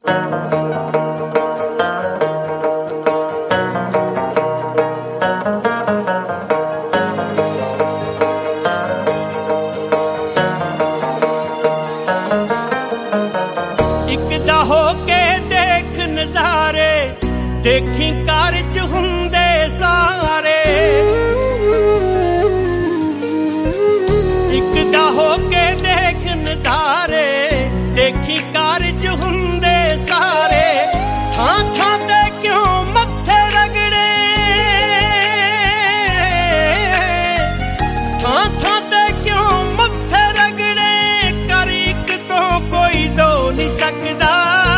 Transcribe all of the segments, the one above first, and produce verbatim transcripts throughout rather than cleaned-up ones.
देखी घर च हुंदे सारे इक दा हो के देख नज़ारे देखी घर च हुंदे सारे थां थां ते क्यों मत्थे रगड़े थां थां ते क्यों मत्थे रगड़े कर इक तो कोई दो नहीं सकदा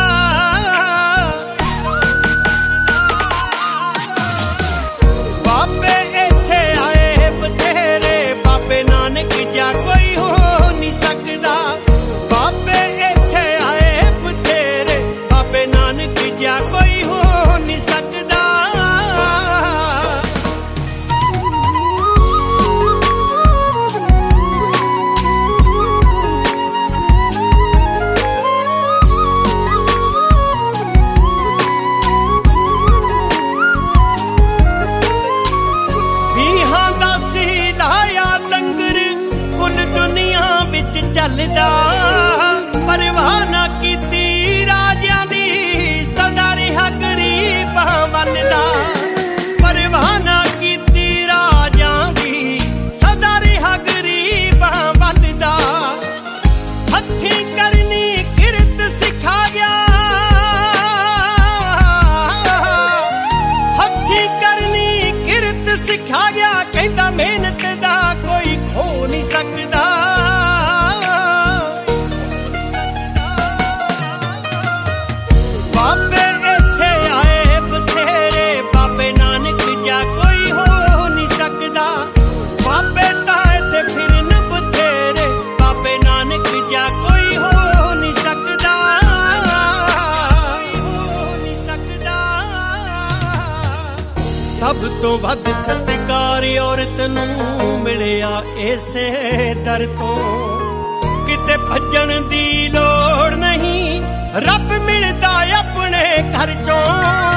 चलदा परवाह ना कीती राजियां दी सदा रिहा गरीबां वलदा परवाह ना कीती राजियां दी सदा रिहा गरीबां वलदा हत्थी करनी किरत सिखा गया हत्थी करनी किरत सिखा गया कहंदा मेहनत दा कोई खो नहीं सकदा सब तो वध सत्कार औरत नूं मिलिया इसे दर तो किते भजन दी लोड़ नहीं रब मिलदा अपने घर चों।